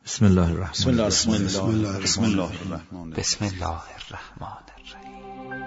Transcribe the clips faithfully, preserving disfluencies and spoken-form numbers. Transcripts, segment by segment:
بسم الله الرحمن بسم الله الرحیم. بسم الله بسم الله الرحمن بسم الله الرحمن الرحیم.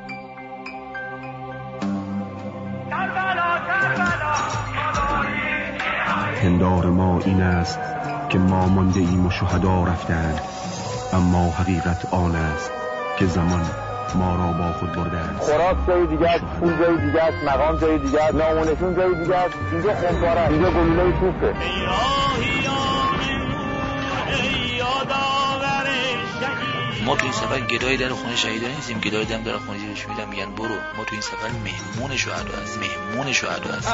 پندار ما این است که ما مانده ایم و شهدا رفتند، اما حقیقت آن است که زمان ما را با خود برده است. خوراک جای دیگه است، پول جای دیگه است، مقام جای دیگه است، نامونشون جای دیگه است. اینجا خمپاره، اینجا گلوله توپه. ما تو این سفر گدای در خونه شهیدا نیستیم، گدای دم در خونه جیرش میدم میگن برو. ما تو این سفر مهمون شهدا هست، مهمون شهدا هست.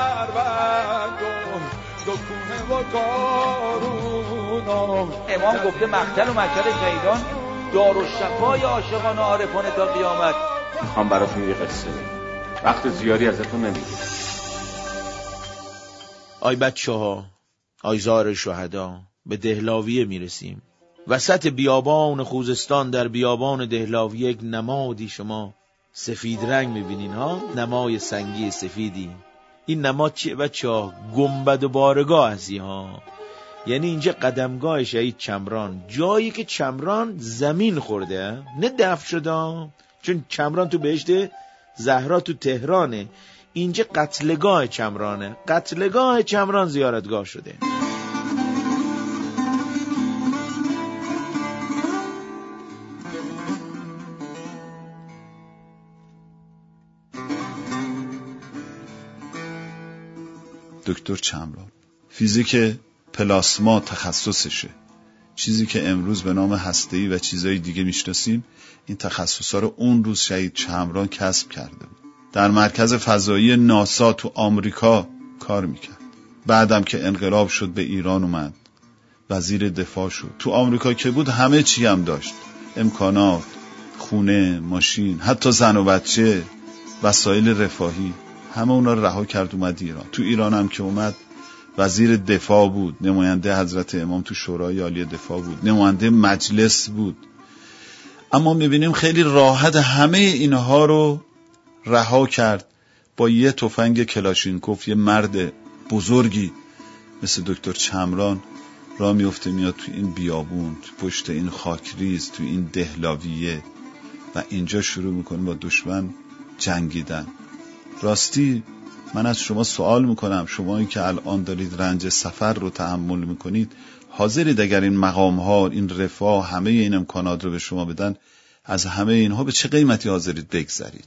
امام گفته مقتل و مقتل شهیدان دارالشفای عاشقان و عارفان تا قیامت. میخوام براتون یه قصه بگم، وقت زیادی ازتون نمیگیرم. آی بچه ها، آی زار شهدا، به دهلاویه میرسیم. وسط بیابان خوزستان، در بیابان دهلاوی، یک نمادی شما سفید رنگ میبینین ها، نمای سنگی سفیدی. این نماد چیه بچه ها؟ گنبد و بارگاه هستی ها. یعنی اینجا قدمگاه شهید چمران، جایی که چمران زمین خورده، نه دفن شده، چون چمران تو بهشت زهرا تو تهرانه. اینجا قتلگاه چمرانه، قتلگاه چمران زیارتگاه شده. دکتر چمران فیزیک پلاسما تخصصشه. چیزی که امروز به نام هسته‌ای و چیزهای دیگه میشناسیم، این تخصصا رو اون روز شهید چمران کسب کرده بود. در مرکز فضایی ناسا تو آمریکا کار میکرد. بعدم که انقلاب شد به ایران اومد، وزیر دفاع شد. تو آمریکا که بود همه چی هم داشت، امکانات، خونه، ماشین، حتی زن و بچه، وسایل رفاهی، همه اونا رو رها کرد اومد ایران. تو ایران هم که اومد وزیر دفاع بود، نماینده حضرت امام تو شورای عالی دفاع بود، نماینده مجلس بود. اما میبینیم خیلی راحت همه اینها رو رها کرد با یه تفنگ کلاشینکوف. یه مرد بزرگی مثل دکتر چمران راه میفته میاد تو این بیابون، تو پشت این خاکریز، تو این دهلاویه و اینجا شروع میکنه با دشمن جنگیدن. راستی من از شما سوال میکنم، شمایی که الان دارید رنج سفر رو تحمل میکنید، حاضرید اگر این مقام ها، این رفاه، همه این امکانات رو به شما بدن، از همه اینها به چه قیمتی حاضرید بگذرید؟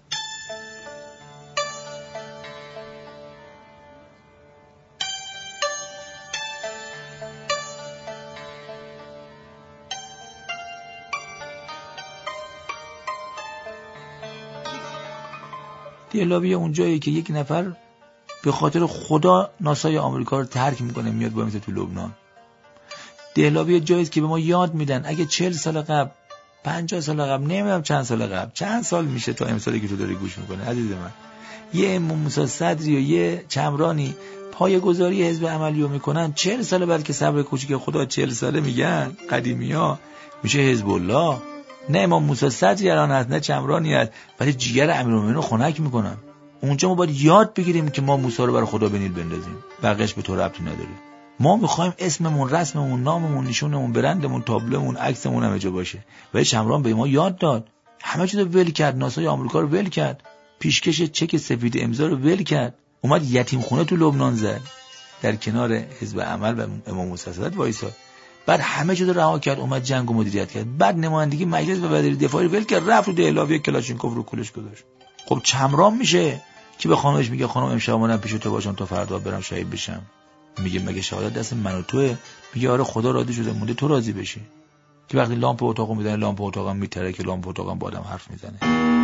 دهلاویه اون جایی که یک نفر به خاطر خدا ناسای آمریکا رو ترک میکنه میاد با میته تو لبنان. دهلاویه جایی که به ما یاد میدن اگه چهل سال قبل، پنجاه سال قبل، نمیدونم چند سال قبل، چند سال میشه تا امسالی که تو داری گوش میکنه عزیز من، یه امام موسی صدری و یه چمرانی پایه‌گذاری حزب عملیو میکنن، چهل سال بعد که صبر کوچیک خدا چهل ساله میگن قدیمی‌ها، میشه حزب الله. نه امام موسی صدری الان هست، نه چمرانی هست، ولی جیگر امیرالمومنین رو خنک میکنن. اونجا ما باید یاد بگیریم که ما موسی رو برای خدا به نیل بندازیم، بقیش به تو ربطی نداره. ما میخوایم اسممون، رسممون، ناممون، نشونمون، برندمون، تابلومون، عکسمون همه جا باشه. ولی چمران به ما یاد داد، همه چیزو ول کرد، ناسای آمریکا رو ول کرد، پیشکش چک سفید امضا رو ول کرد، اومد یتیم خونه تو لبنان زد، در کنار حزب عمل و امام موسی صدر وایساد. بعد همه چیز رو رها کرد، اومد جنگ و مدیریت کرد. بعد نمایندگی مجلس و وزیر دفاع رو ول کرد، رفت رو دهلاویه کلاشینکوف رو کولش گذاشت. خب چمران میشه که به خانمش میگه خانم امشب منم پیش تو باشم تا فردا برم شهید بشم. میگه مگه شهادت دست من و توئه؟ میگه آره خدا راضی شده، مونده تو راضی بشی. که وقتی لامپ اتاقو میزنه، لامپ اتاقم میتره که لامپ اتاقم با آدم حرف میزنه.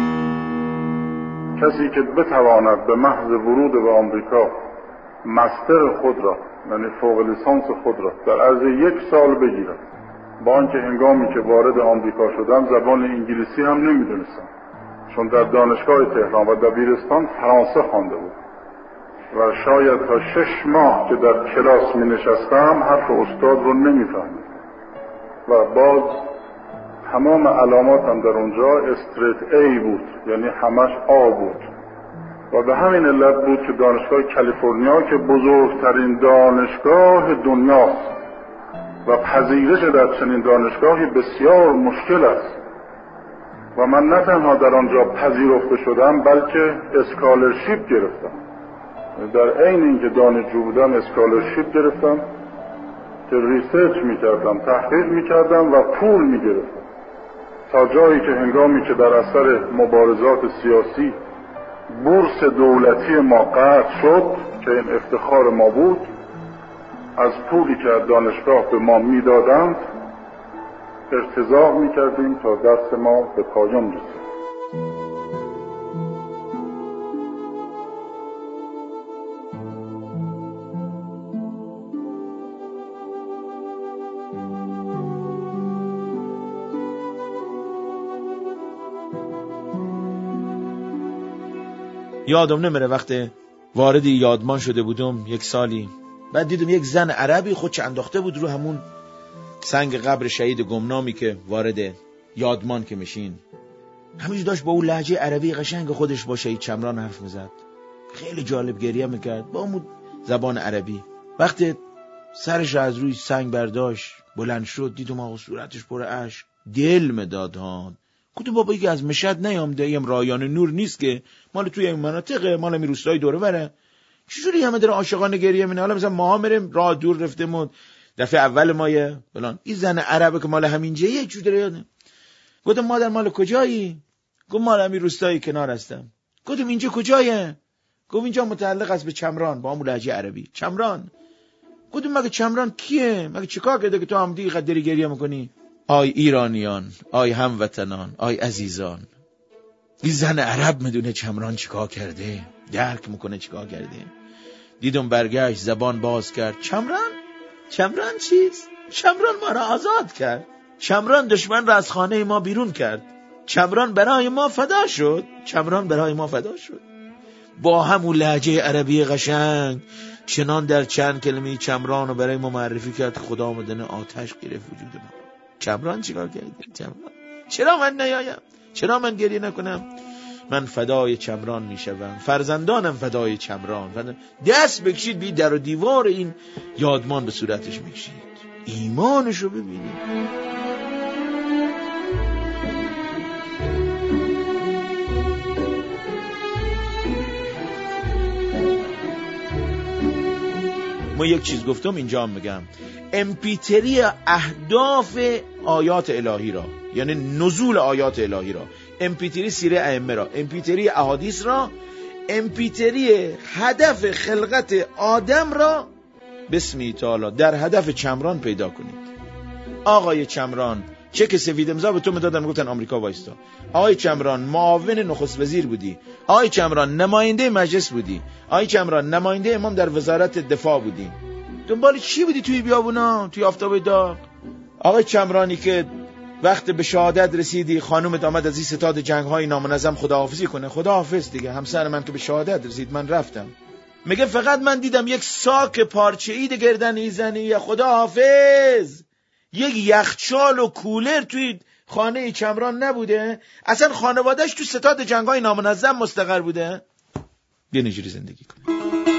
کسی که بتواند به محض ورود به آمریکا مستر خود را، یعنی فوق لیسانس خود را در عرض یک سال بگیرد، با آنکه هنگامی که وارد آمریکا شدم زبان انگلیسی هم نمیدونستم، چون در دانشگاه تهران و دبیرستان فرانسه خوانده بود و شاید تا شش ماه که در کلاس می نشستم حرف استاد رو نمیفهمید و باز تمام علاماتم در اونجا استریت ای بود، یعنی همش آ بود و به همین علت بود که دانشگاه کالیفرنیا که بزرگترین دانشگاه دنیاست و و پذیرش در چنین دانشگاهی بسیار مشکل است و من نه تنها در آنجا پذیرفته شدم بلکه اسکالرشیپ گرفتم. در عین اینکه دانشجو بودم اسکالرشیپ گرفتم که ریسرچ میکردم، تحقیق میکردم و پول میگرفتم، تا جایی که هنگامی که در اثر مبارزات سیاسی بورس دولتی ما قطع شد که این افتخار ما بود، از پولی که از دانشگاه به ما میدادند ارتزاق میکردیم تا دست ما به پایان رسید. یادم نمیره وقتی وارد یادمان شده بودم یک سالی، بعد دیدم یک زن عربی خودش انداخته بود رو همون سنگ قبر شهید گمنامی که وارد یادمان که میشین، همینجور داشت با اون لهجه عربی قشنگ خودش با شهید چمران حرف میزد. خیلی جالب گریه میکرد با اون زبان عربی. وقتی سرش از روی سنگ برداشت بلند شد، دیدم آقا صورتش پر اشک، دل مداد ها. گفتم بابا یکی از مشهد نیامده، ایم رایان نور نیست که مال توی این مناطق، مال می روستای دوره بره، چجوری همه در عاشقانه گریه مینه؟ حالا مثلا ما میریم راه دور رفتیم و دفعه اول مایه بلان این زن عربه که مال همینجه یک جور یاده. گفتم مادر مال کجایی؟ گفت مال همین روستای کنار هستم. گفتم اینجا کجایه؟ گفت اینجا متعلق است به چمران، با همون لهجه عربی. چمران. گفتم مگه چمران کیه؟ مگه چیکار کرده که تو هم دیگه قدری گریه میکنی؟ آی ایرانیان، آی هموطنان، آی عزیزان، این زن عرب میدونه چمران چیکار کرده، درک میکنه چیکار کرده. دیدم برگشت زبان باز کرد. چمران؟ چمران چیست؟ چمران ما را آزاد کرد. چمران دشمن را از خانه ما بیرون کرد. چمران برای ما فدا شد. چمران برای ما فدا شد. با همون لهجه عربی قشنگ چنان در چند کلمه چمران رو برای ما معرفی کرد خدا مدن آتش گرفت وجود ما. چمران چیکار کرده؟ چمران چرا من نیایم؟ چرا من گریه نکنم؟ من فدای چمران میشوم، فرزندانم فدای چمران. فدای... دست بکشید بی در و دیوار این یادمان به صورتش میکشید، ایمانشو ببینید. ما یک چیز گفتم اینجا هم بگم، امپیتری اهداف آیات الهی را، یعنی نزول آیات الهی را، امپیتری سیره ائمه را، امپیتری احادیث را، امپیتری هدف خلقت آدم را بسمی تعالی در هدف چمران پیدا کنید. آقای چمران چک سفید امضا به تو میدادن، گفتن آمریکا وایستا. آقای چمران معاون نخست وزیر بودی. آقای چمران نماینده مجلس بودی. آقای چمران نماینده امام در وزارت دفاع بودی. دنبال چی بودی توی بیابونا، توی آفتاب داغ؟ آقای چمرانی که وقت به شهادت رسیدی، خانومت آمد از این ستاد جنگ‌های نامنظم خداحافظی کنه، خداحافظ دیگه، همسر من که به شهادت رسید من رفتم. میگه فقط من دیدم یک ساک پارچه‌ای ده گردن ایزنی، خداحافظ. یک یخچال و کولر توی خانه چمران نبوده، اصلا خانواده‌اش تو ستاد جنگ‌های نامنظم مستقر بوده. بیا اینجوری زندگی کن.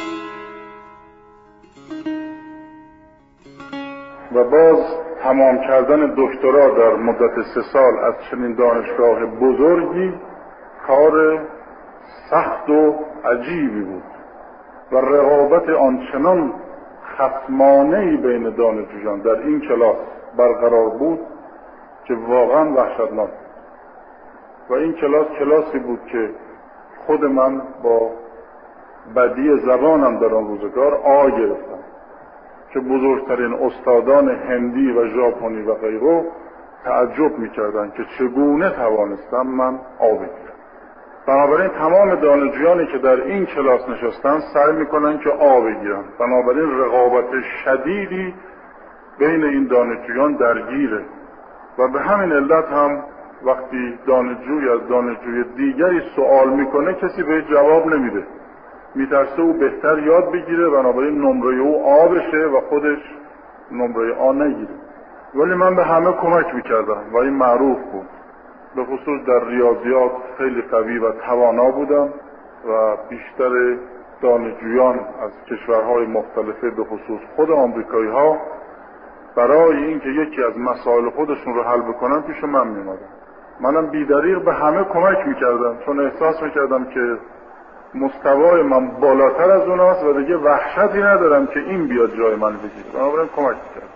و باز تمام کردن دکترا در مدت سه سال از چنین دانشگاه بزرگی کار سخت و عجیبی بود و رقابت آنچنان خصمانه‌ای بین دانشجویان در این کلاس برقرار بود که واقعا وحشتناک. و این کلاس کلاسی بود که خود من با بدی زبانم در آن روزگار آ گرفتم که بزرگترین استادان هندی و ژاپنی و غیره تعجب می‌کردند که چگونه توانستم من آ بگیرم. بنابراین تمام دانشجویانی که در این کلاس نشستن سعی می‌کنن که آ بگیرن. بنابراین رقابت شدیدی بین این دانشجویان درگیره و به همین علت هم وقتی دانشجوی از دانشجوی دیگری سوال میکنه کسی به جواب نمیده، میترسه او بهتر یاد بگیره، بنابراین نمره او آ بشه و خودش نمره آ نگیره. ولی من به همه کمک میکردم و این معروف بود. به خصوص در ریاضیات خیلی قوی و توانا بودم و بیشتر دانشجویان از کشورهای مختلفه به خصوص خود آمریکایی ها برای اینکه یکی از مسائل خودشون رو حل بکنن پیش من میومدن. منم بی‌دریغ به همه کمک میکردم، چون احساس میکردم که مستوای من بالاتر از اوناست و دیگه وحشتی ندارم که این بیاد جای من بگیره. بنابراین کمک میکردم.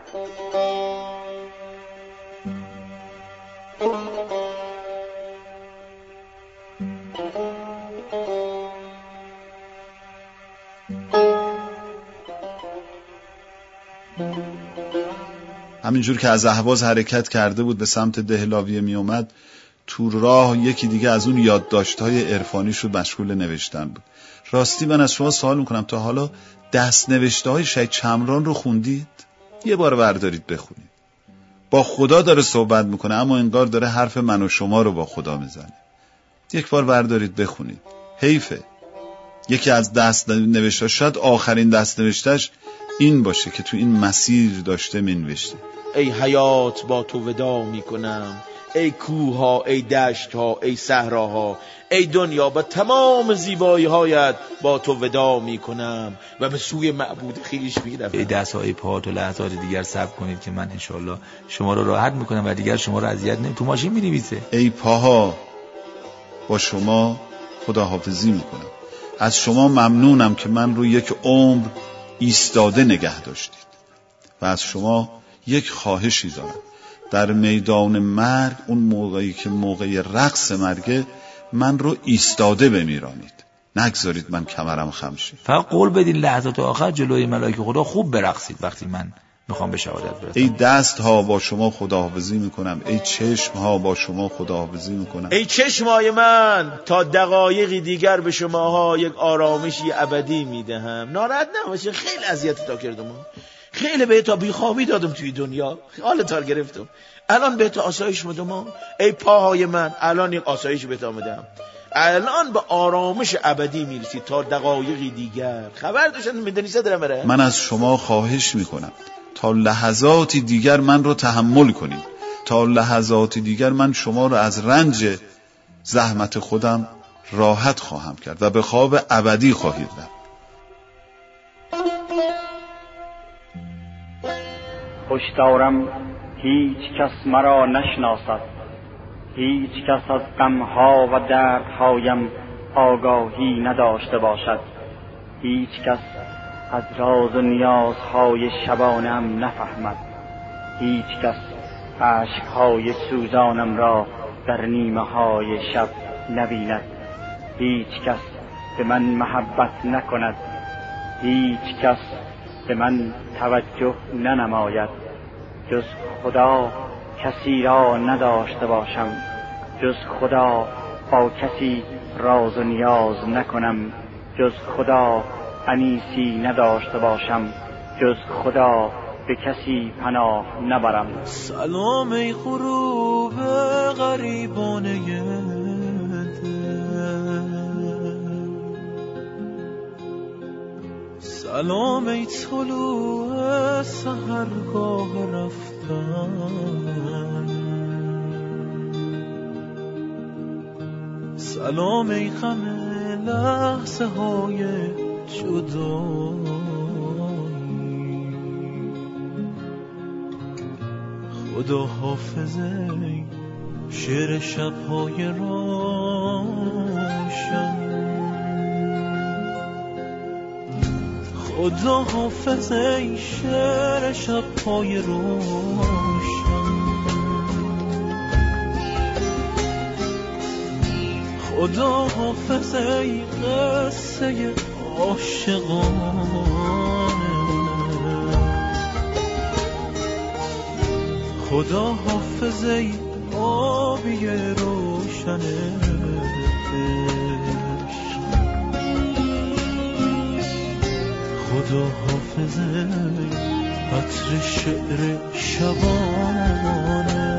همینجور که از اهواز حرکت کرده بود به سمت دهلاویه می اومد، تو راه یکی دیگه از اون یادداشت‌های عرفانیش رو مشغول نوشتن بود. راستی من از شما سوال میکنم تا حالا دست نوشته‌های شهید چمران رو خوندید؟ یه بار بردارید بخونید. با خدا داره صحبت میکنه اما انگار داره حرف من و شما رو با خدا میزنه. یک بار بردارید بخونید. حیفه. یکی از دست نوشته‌اش، شاید آخرین دست نوشته‌اش این باشه که تو این مسیر داشته مینوشته. ای حیات با تو ودا میکنم، ای کوه ها، ای دشت ها، ای صحراها، ای دنیا با تمام زیبایی هایت با تو ودا میکنم و به سوی معبود خویش میروم. ای دست ها، ای پا تو لحظات دیگر صبر کنید که من انشالله شما رو راحت میکنم و دیگر شما رو اذیت نمی. تو ماشین مینویسه ای پاها با شما خداحافظی میکنم، از شما ممنونم که من رو یک عمر ایستاده نگه داشتید و از شما یک خواهشی دارم، در میدان مرگ اون موقعی که موقع رقص مرگه من رو ایستاده بمیرانید، نگذارید من کمرم خم شه. فقط قول بدین لحظات آخر جلوی ملائکه خدا خوب برقصید وقتی من میخوام به شهادت برسم. ای دست ها با شما خداحافظی میکنم، ای چشم ها با شما خداحافظی میکنم. ای چشمای من تا دقایقی دیگر به شماها یک آرامشی ابدی میدهم. ناراحت نباشید، خیلی اذیت تا کردم، خیلی به تا بیخوابی دادم توی دنیا، حال تا گرفتم، الان به تا آسایش میدم. ای پاهای من الان یک آسایش به تا میدم، الان به آرامش ابدی میرسی تا دقایقی دیگر. خبر داشتن میدونیسه دارم بره. من از شما خواهش میکنم تا لحظاتی دیگر من رو تحمل کنید، تا لحظاتی دیگر من شما رو از رنج زحمت خودم راحت خواهم کرد و به خواب ابدی خواهید رفت. هشدارم هیچ کس مرا نشناسد، هیچ کس از غمها و دردهایم آگاهی نداشته باشد، هیچ کس از راز و نیازهای شبانم نفهمد، هیچ کس اشکهای سوزانم را در نیمه های شب نبیند، هیچ کس به من محبت نکند، هیچ کس به من توجه ننماید، جز خدا کسی را نداشته باشم، جز خدا با کسی راز و نیاز نکنم، جز خدا انیسی نداشته باشم، جز خدا به کسی پناه نبرم. سلام ای غروب غریبانه سلام ای طلوع سحرگاه رفتن، سلام ای غم لحظه های جدایی، خدا حافظه شعر شبهای روشن، خدا حافظ ای شعر شب‌های روشن، خدا حافظ ای قصه عاشقانه، خدا حافظ ای آبی روشنه، خدا حافظه عطر شعر شبانه.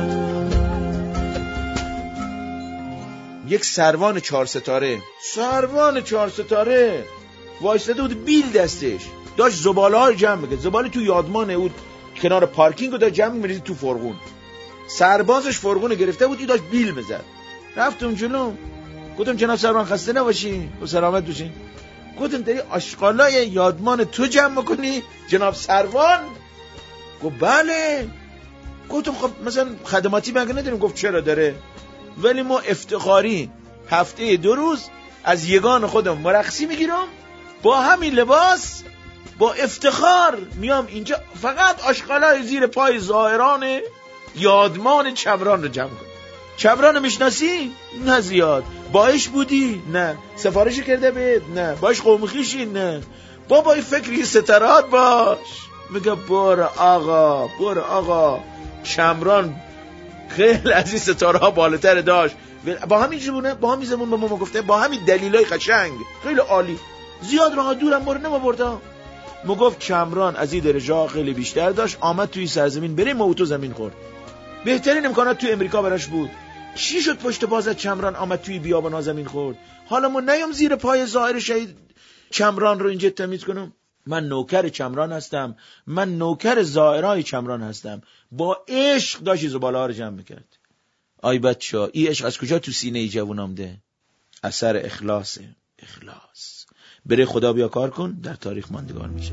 یک سروان چهار ستاره سروان چهار ستاره وایستاده بود، بیل دستش داشت زباله ها رو جمع میکرد، زباله تو یادمانه بود کنار پارکینگ رو داشت جمع می‌ریزید تو فرغون، سربازش فرغون گرفته بود، این داشت بیل میزد. رفتم جلو گفتم جناب سروان خسته نباشی و سلامت باشین. گفتم داری آشغالای یادمان تو جمع میکنی جناب سروان؟ گفت بله. گفتم خب مثلا خدماتی مگه نداریم؟ گفت چرا داره، ولی ما افتخاری هفته دو روز از یگان خودم مرخصی میگیرم، با همین لباس با افتخار میام اینجا، فقط آشغالای زیر پای زائران یادمان چمران رو جمع کنم. چمران میشناسی؟ نه زیاد. باش بودی؟ نه. سفارش کرده بید؟ نه. باش قوم خویشی؟ نه. بابای فکری سترات باش. میگه بار آقا بار آقا چمران خیلی از این ستاره ها بالاتر داشت، با همین جبونه با همین زمون به ما گفته، با همین دلیلای قشنگ خیلی عالی، زیاد راه دورم باره نما برده. ما گفت چمران از این درجه خیلی بیشتر داشت، آمد توی سرزمین بریم ما تو زمین خورد، بهترین امکانات توی امریکا براش بود. چی شد پشت بازت چمران آمد توی بیابان زمین خورد؟ حالا ما نیام زیر پای ظاهر شهید چمران رو اینجا تمیز کنم؟ من نوکر چمران هستم، من نوکر زائرای چمران هستم. با عشق داشت زباله رو جمع میکرد. آی بچه، این عشق از کجا تو سینه ای جوونام ده؟ اثر اخلاصه. اخلاص. بره خدا بیا کار کن، در تاریخ ماندگار میشه.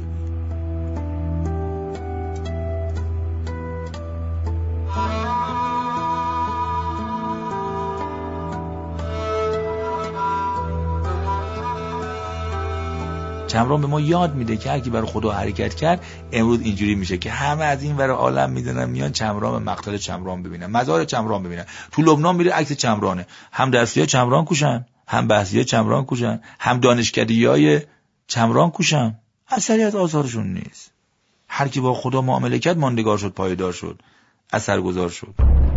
چمران به ما یاد میده که هر کی برای خدا حرکت کرد امروز اینجوری میشه که همه از این ور عالم میدونن میان چمران، مقتل چمران ببینن، مزار چمران ببینن. تو لبنان میره عکس چمرانه، هم دستی‌ها چمران کوشن، هم بحثی‌ها چمران کوشن، هم دانشکده‌های چمران کوشن. اثری از آثارشون نیست. هر کی با خدا معامله کرد ماندگار شد، پایدار شد، اثرگذار شد.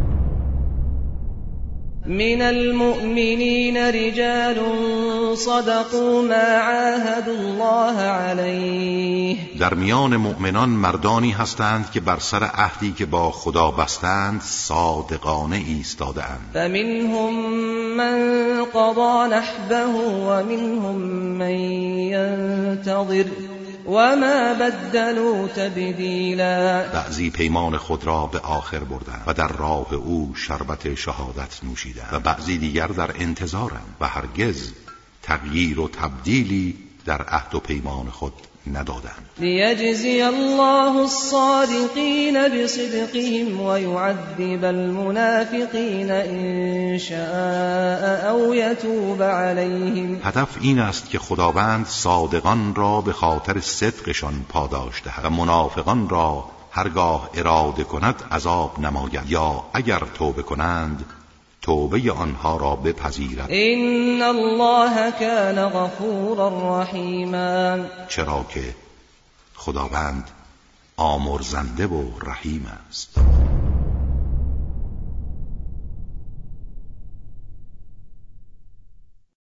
من المؤمنین رجال صدقوا ما عاهدوا الله علیه. در میان مؤمنان مردانی هستند که بر سر عهدی که با خدا بستند صادقانه ایستاده‌اند. فمنهم من قضى نحبه ومنهم من ينتظر وما بدلوا تبدیلا. بعضی پیمان خود را به آخر بردند و در راه او شربت شهادت نوشیدند و بعضی دیگر در انتظارند و هرگز تغییر و تبدیلی در عهد و پیمان خود ندادند. لیجزی الله الصادقین بصدقهم ويعذب المنافقین ان شاء او يتوب علیهم. هدف این است که خداوند صادقان را به خاطر صدقشان پاداش دهد و منافقان را هرگاه اراده کند عذاب نماید، یا اگر توبه کنند توبه آنها را بپذیرد. ان الله کان غفورا رحیما. چرا که خداوند آمرزنده و رحیم است.